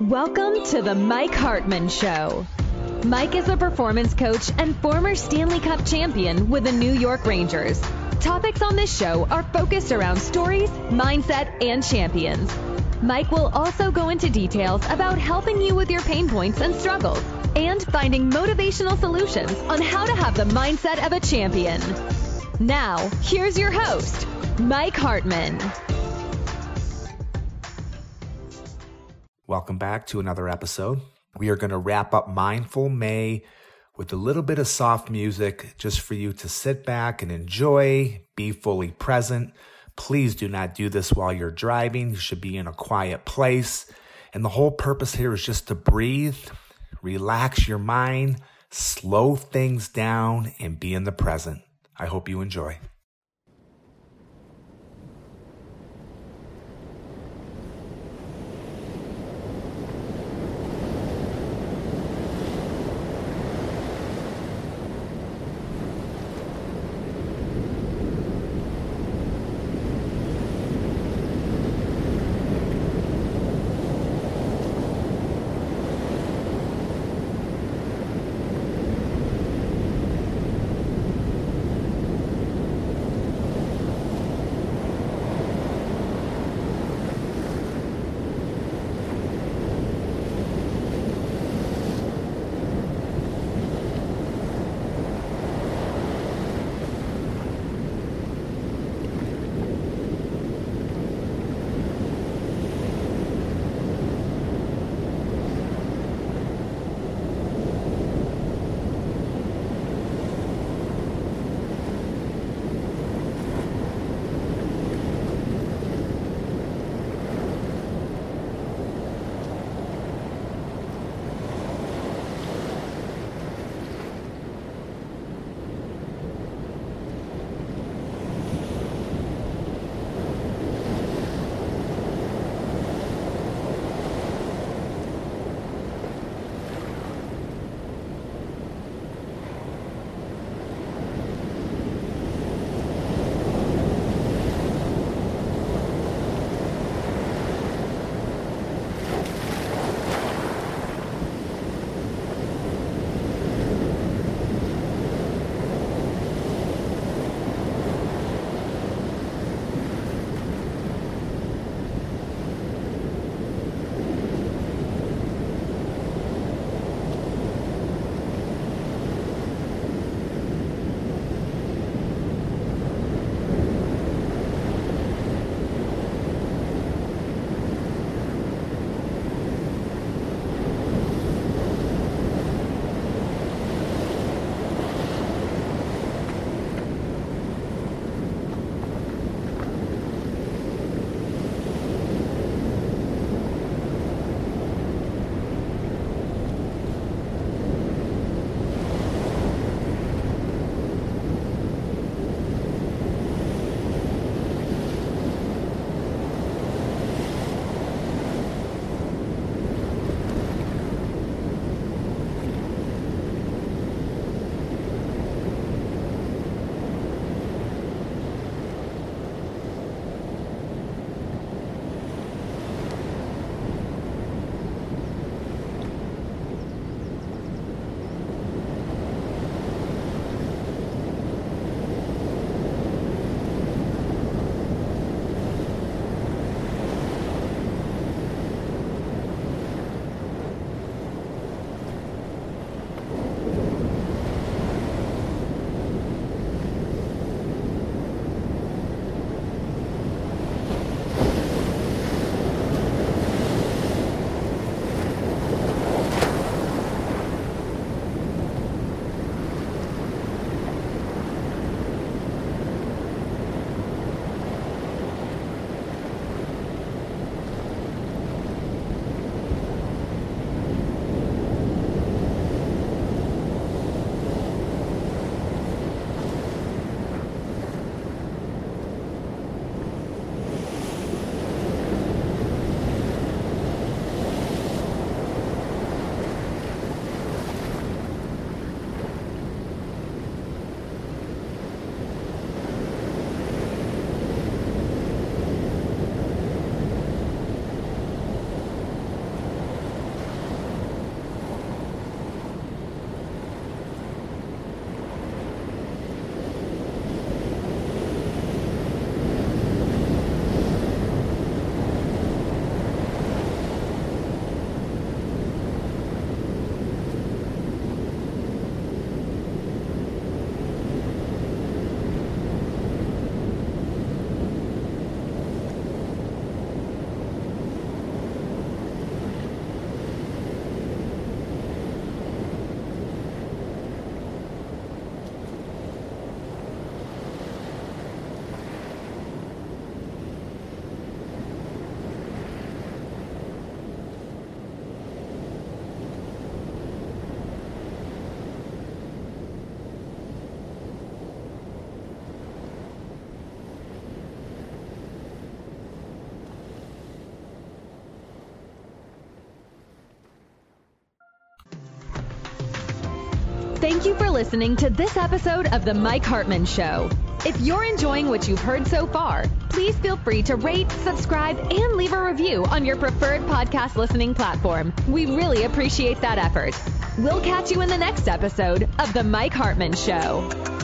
Welcome to the Mike Hartman Show. Mike is a performance coach and former Stanley Cup champion with the New York Rangers. Topics on this show are focused around stories, mindset, and champions. Mike will also go into details about helping you with your pain points and struggles and finding motivational solutions on how to have the mindset of a champion. Now, here's your host, Mike Hartman. Welcome back to another episode. We are going to wrap up Mindful May with a little bit of soft music just for you to sit back and enjoy, be fully present. Please do not do this while you're driving. You should be in a quiet place. And the whole purpose here is just to breathe, relax your mind, slow things down, and be in the present. I hope you enjoy. Thank you for listening to this episode of The Mike Hartman Show. If you're enjoying what you've heard so far, please feel free to rate, subscribe, and leave a review on your preferred podcast listening platform. We really appreciate that effort. We'll catch you in the next episode of The Mike Hartman Show.